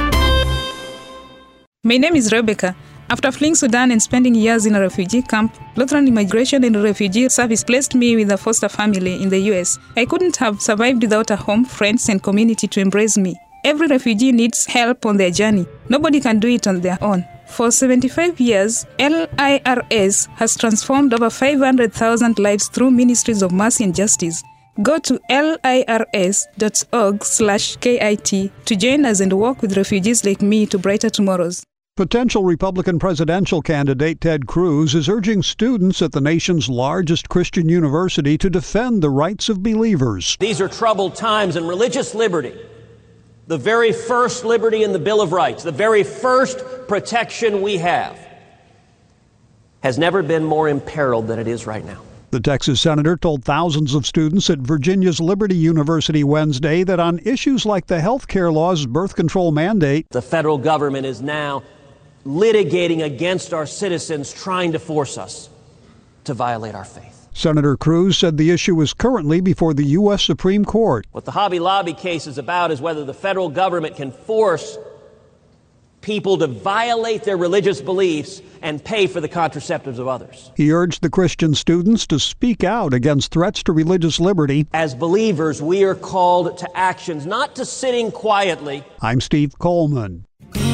[SPEAKER 10] My name is Rebecca. After fleeing Sudan and spending years in a refugee camp, Lutheran Immigration and Refugee Service placed me with a foster family in the U S. I couldn't have survived without a home, friends, and community to embrace me. Every refugee needs help on their journey. Nobody can do it on their own. For seventy-five years, L I R S has transformed over five hundred thousand lives through ministries of mercy and justice. Go to lirs.org slash KIT to join us and work with refugees like me to brighter tomorrows.
[SPEAKER 11] Potential Republican presidential candidate Ted Cruz is urging students at the nation's largest Christian university to defend the rights of believers.
[SPEAKER 12] These are troubled times, and religious liberty, the very first liberty in the Bill of Rights, the very first protection we have, has never been more imperiled than it is right now.
[SPEAKER 11] The Texas senator told thousands of students at Virginia's Liberty University Wednesday that on issues like the health care law's birth control mandate,
[SPEAKER 12] the federal government is now litigating against our citizens, trying to force us to violate our faith.
[SPEAKER 11] Senator Cruz said the issue is currently before the U S Supreme Court.
[SPEAKER 12] What the Hobby Lobby case is about is whether the federal government can force people to violate their religious beliefs and pay for the contraceptives of others.
[SPEAKER 11] He urged the Christian students to speak out against threats to religious liberty.
[SPEAKER 12] As believers, we are called to actions, not to sitting quietly.
[SPEAKER 11] I'm Steve Coleman.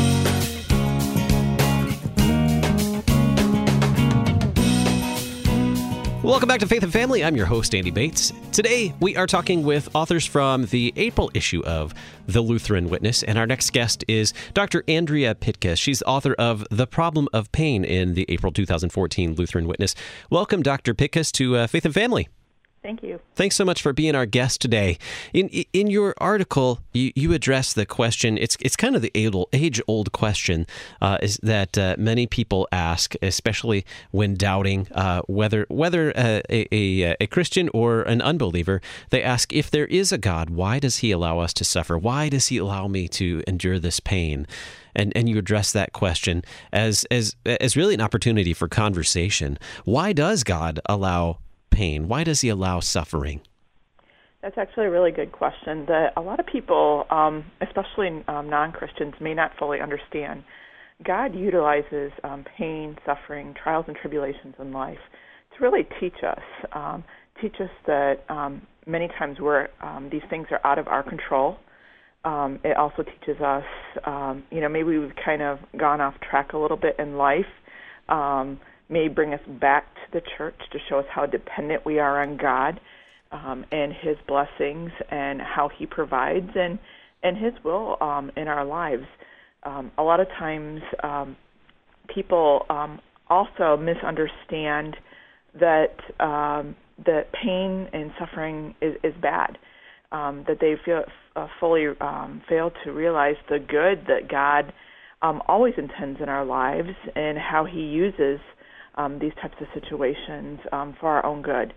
[SPEAKER 1] Welcome back to Faith and Family. I'm your host, Andy Bates. Today, we are talking with authors from the April issue of The Lutheran Witness, and our next guest is Doctor Andrea Pitkus. She's author of The Problem of Pain in the April two thousand fourteen Lutheran Witness. Welcome, Doctor Pitkus, to uh, Faith and Family.
[SPEAKER 13] Thank you.
[SPEAKER 1] Thanks so much for being our guest today. In in your article, you, you address the question. It's it's kind of the age old question uh, is that uh, many people ask, especially when doubting uh, whether whether uh, a, a a Christian or an unbeliever. They ask, if there is a God, why does He allow us to suffer? Why does He allow me to endure this pain? And and you address that question as as as really an opportunity for conversation. Why does God allow pain? Why does He allow suffering?
[SPEAKER 13] That's actually a really good question that a lot of people, um, especially um, non-Christians, may not fully understand. God utilizes um, pain, suffering, trials, and tribulations in life to really teach us, um, teach us that um, many times we're, um, these things are out of our control. Um, it also teaches us, um, you know, maybe we've kind of gone off track a little bit in life, um, may bring us back to the church to show us how dependent we are on God um, and His blessings and how He provides and, and His will um, in our lives. Um, a lot of times um, people um, also misunderstand that um, that pain and suffering is, is bad, um, that they feel uh, fully um, fail to realize the good that God um, always intends in our lives and how He uses Um, these types of situations um, for our own good.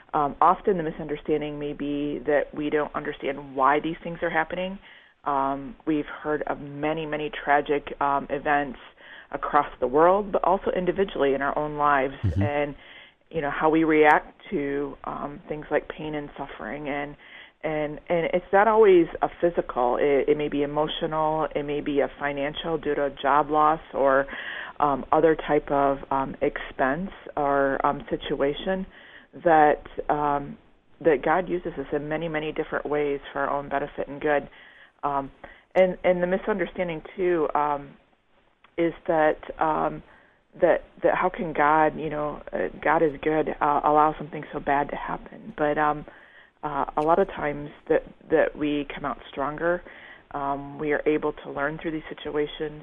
[SPEAKER 13] Um, often the misunderstanding may be that we don't understand why these things are happening. Um, we've heard of many, many tragic um, events across the world, but also individually in our own lives, mm-hmm. and you know how we react to um, things like pain and suffering, and and and it's not always a physical. It, it may be emotional. It may be a financial due to a job loss or um, other type of um, expense or um, situation that um, that God uses us in many, many different ways for our own benefit and good. Um, and and the misunderstanding too. Um, is that um, that that how can God, you know, uh, God is good, uh, allow something so bad to happen? But um, uh, a lot of times that that we come out stronger. Um, we are able to learn through these situations,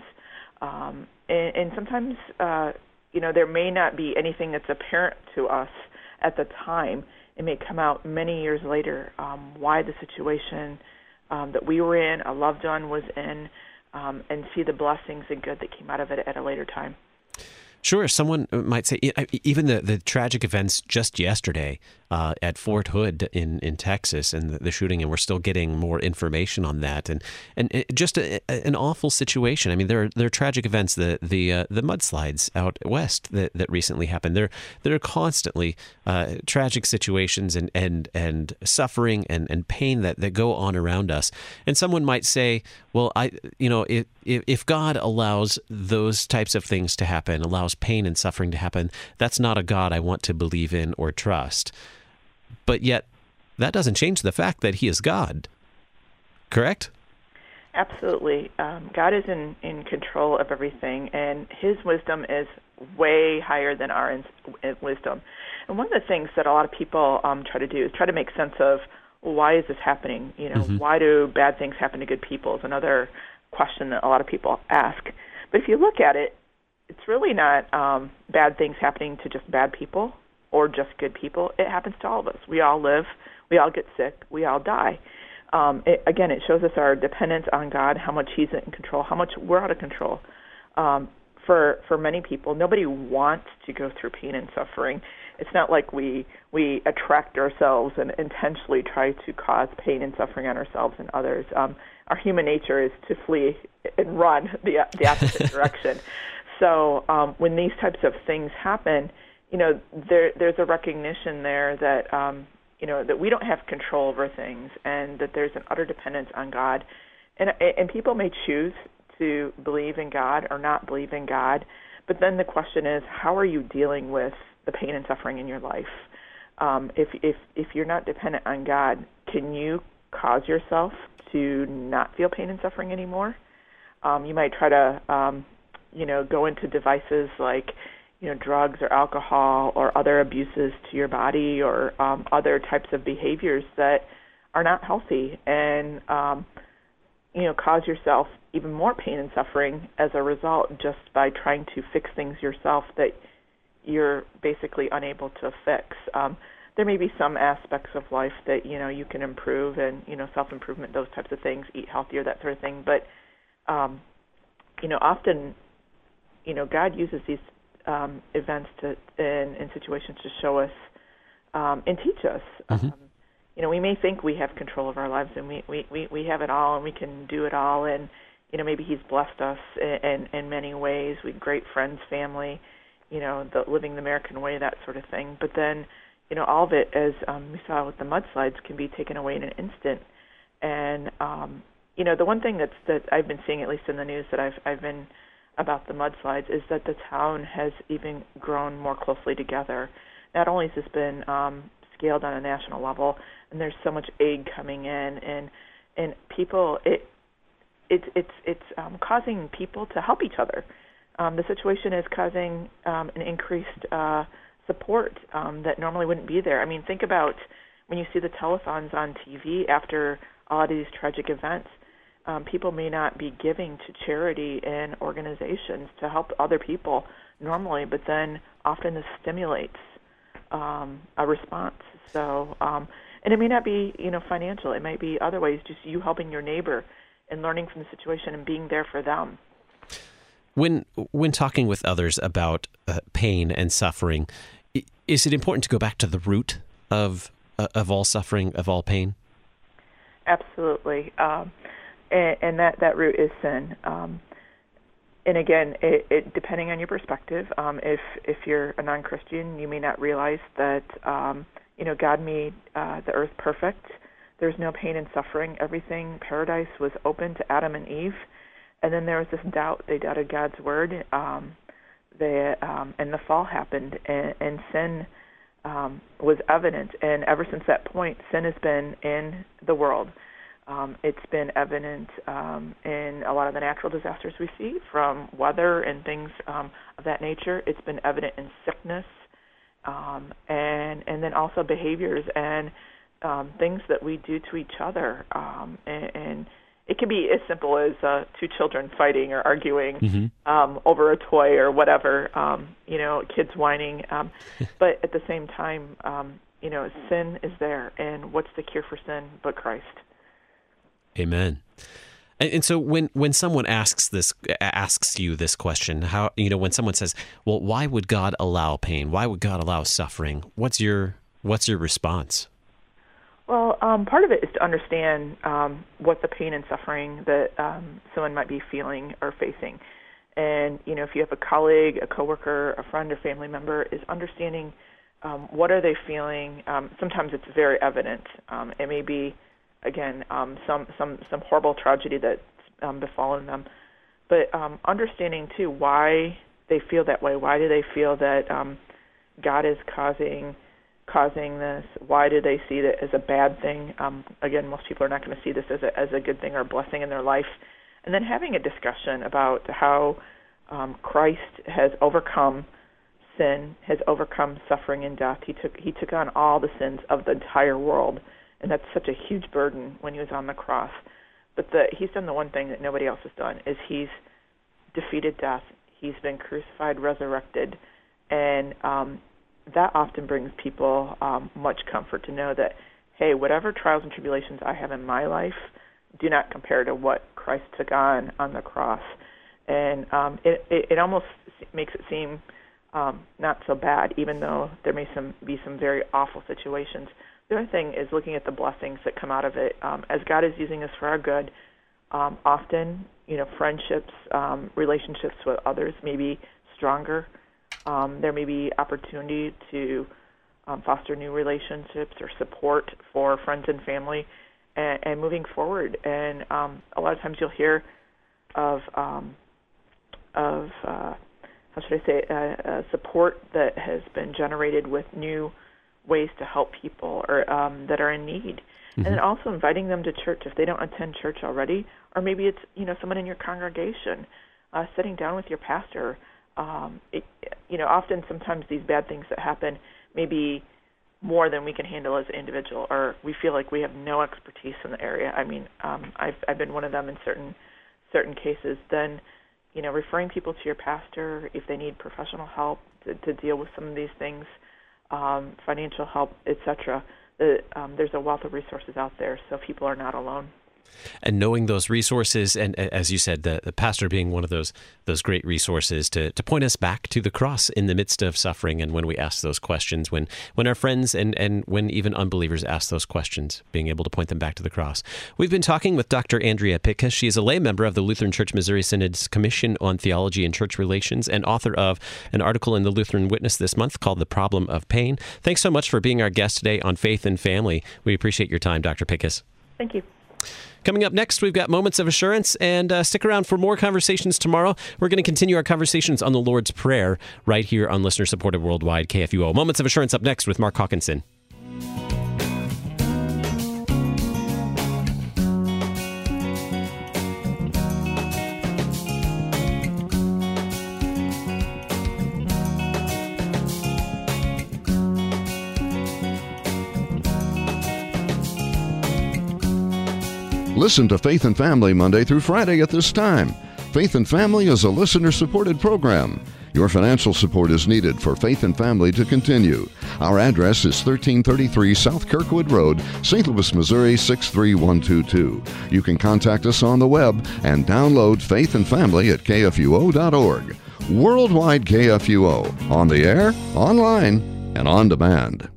[SPEAKER 13] um, and, and sometimes, uh, you know, there may not be anything that's apparent to us at the time. It may come out many years later um, why the situation um, that we were in, a loved one was in. Um, and see the blessings and good that came out of it at a later time.
[SPEAKER 1] Sure. Someone might say, even the, the tragic events just yesterday uh, at Fort Hood in, in Texas and the, the shooting, and we're still getting more information on that, and and it, just a, an awful situation. I mean, there are there are tragic events, the the uh, the mudslides out west that, that recently happened. There there are constantly uh, tragic situations and and and suffering and, and pain that, that go on around us. And someone might say, well, I you know if if God allows those types of things to happen, allows pain and suffering to happen, that's not a God I want to believe in or trust. But yet, that doesn't change the fact that He is God. Correct?
[SPEAKER 13] Absolutely. Um, God is in, in control of everything, and His wisdom is way higher than our in, in wisdom. And one of the things that a lot of people um, try to do is try to make sense of, well, why is this happening? You know, mm-hmm. why do bad things happen to good people? Is another question that a lot of people ask. But if you look at it, it's really not um, bad things happening to just bad people or just good people. It happens to all of us. We all live. We all get sick. We all die. Um, it, again, it shows us our dependence on God, how much He's in control, how much we're out of control. Um, for for many people, nobody wants to go through pain and suffering. It's not like we we attract ourselves and intentionally try to cause pain and suffering on ourselves and others. Um, our human nature is to flee and run the the opposite direction. So um, when these types of things happen, you know, there there's a recognition there that um, you know that we don't have control over things, and that there's an utter dependence on God, and and people may choose to believe in God or not believe in God, but then the question is, how are you dealing with the pain and suffering in your life? Um, if if if you're not dependent on God, can you cause yourself to not feel pain and suffering anymore? Um, you might try to um, you know go into devices like you know drugs or alcohol or other abuses to your body or um, other types of behaviors that are not healthy, and um, you know cause yourself even more pain and suffering as a result, just by trying to fix things yourself that you're basically unable to fix. Um, there may be some aspects of life that, you know, you can improve, and, you know, self-improvement, those types of things, eat healthier, that sort of thing. But, um, you know, often, you know, God uses these um, events to in, in situations to show us um, and teach us. Mm-hmm. Um, you know, we may think we have control of our lives, and we, we, we, we have it all, and we can do it all, and, you know, maybe He's blessed us in, in, in many ways. We have great friends, family, you know, the living the American way, that sort of thing. But then, you know, all of it, as um, we saw with the mudslides, can be taken away in an instant. And, um, you know, the one thing that's, that I've been seeing, at least in the news that I've, I've been about the mudslides, is that the town has even grown more closely together. Not only has this been um, scaled on a national level, and there's so much aid coming in, and and people, it, it it's it's um, causing people to help each other. Um, the situation is causing um, an increased uh, support um, that normally wouldn't be there. I mean, think about when you see the telethons on T V after a lot of these tragic events. Um, people may not be giving to charity and organizations to help other people normally, but then often this stimulates um, a response. So, um, and it may not be, you know, financial. It might be other ways, just you helping your neighbor and learning from the situation and being there for them.
[SPEAKER 1] When when talking with others about uh, pain and suffering, is it important to go back to the root of uh, of all suffering, of all pain?
[SPEAKER 13] Absolutely. Um, and, and that, that root is sin. Um, and again, it, it, depending on your perspective, um, if if you're a non-Christian, you may not realize that um, you know God made uh, the earth perfect. There's no pain and suffering. Everything, paradise was open to Adam and Eve. And then there was this doubt. They doubted God's word. Um, they, um, and the fall happened, and, and sin um, was evident. And ever since that point, sin has been in the world. Um, it's been evident um, in a lot of the natural disasters we see, from weather and things um, of that nature. It's been evident in sickness, um, and and then also behaviors and um, things that we do to each other. Um, and, and it can be as simple as uh, two children fighting or arguing mm-hmm. um, over a toy or whatever. Um, you know, kids whining. Um, but at the same time, um, you know, sin is there, and what's the cure for sin but Christ?
[SPEAKER 1] Amen. And, and so when, when someone asks this, asks you this question, how, you know, when someone says, well, why would God allow pain? Why would God allow suffering? What's your, what's your response?
[SPEAKER 13] Well, um, part of it is to understand um, what the pain and suffering that um, someone might be feeling or facing. And, you know, if you have a colleague, a coworker, a friend or family member, is understanding um, what are they feeling. Um, sometimes it's very evident. Um, it may be, again, um, some, some, some horrible tragedy that's um, befallen them. But um, understanding, too, why they feel that way. Why do they feel that um, God is causing causing this? Why do they see it as a bad thing? Um, again, most people are not going to see this as a, as a good thing or a blessing in their life. And then having a discussion about how um, Christ has overcome sin, has overcome suffering and death. He took he took on all the sins of the entire world, and that's such a huge burden when he was on the cross. But the, he's done the one thing that nobody else has done, is he's defeated death. He's been crucified, resurrected, and um, that often brings people um, much comfort to know that, hey, whatever trials and tribulations I have in my life do not compare to what Christ took on on the cross. And um, it, it, it almost makes it seem um, not so bad, even though there may some, be some very awful situations. The other thing is looking at the blessings that come out of it. Um, as God is using us for our good, um, often, you know, friendships, um, relationships with others may be stronger. Um, there may be opportunity to um, foster new relationships or support for friends and family, and, and moving forward. And um, a lot of times you'll hear of um, of uh, how should I say it, uh, uh, support that has been generated with new ways to help people or um, that are in need, mm-hmm. and then also inviting them to church if they don't attend church already, or maybe it's you know someone in your congregation, uh, sitting down with your pastor. Um, it, you know, often sometimes these bad things that happen may be more than we can handle as an individual, or we feel like we have no expertise in the area. I mean, um, I've I've been one of them in certain certain cases. Then, you know, referring people to your pastor if they need professional help to, to deal with some of these things, um, financial help, et cetera. The, um, there's a wealth of resources out there, so people are not alone.
[SPEAKER 1] And knowing those resources, and as you said, the, the pastor being one of those those great resources to, to point us back to the cross in the midst of suffering, and when we ask those questions, when when our friends and, and when even unbelievers ask those questions, being able to point them back to the cross. We've been talking with Doctor Andrea Pitka. She is a lay member of the Lutheran Church Missouri Synod's Commission on Theology and Church Relations and author of an article in the Lutheran Witness this month called The Problem of Pain. Thanks so much for being our guest today on Faith and Family. We appreciate your time, Doctor Pitka.
[SPEAKER 13] Thank you.
[SPEAKER 1] Coming up next, we've got Moments of Assurance, and uh, stick around for more conversations tomorrow. We're going to continue our conversations on the Lord's Prayer right here on listener-supported worldwide K F U O. Moments of Assurance up next with Mark Hawkinson.
[SPEAKER 5] Listen to Faith and Family Monday through Friday at this time. Faith and Family is a listener-supported program. Your financial support is needed for Faith and Family to continue. Our address is thirteen thirty-three South Kirkwood Road, Saint Louis, Missouri six three one two two. You can contact us on the web and download Faith and Family at K F U O dot org. Worldwide K F U O, on the air, online, and on demand.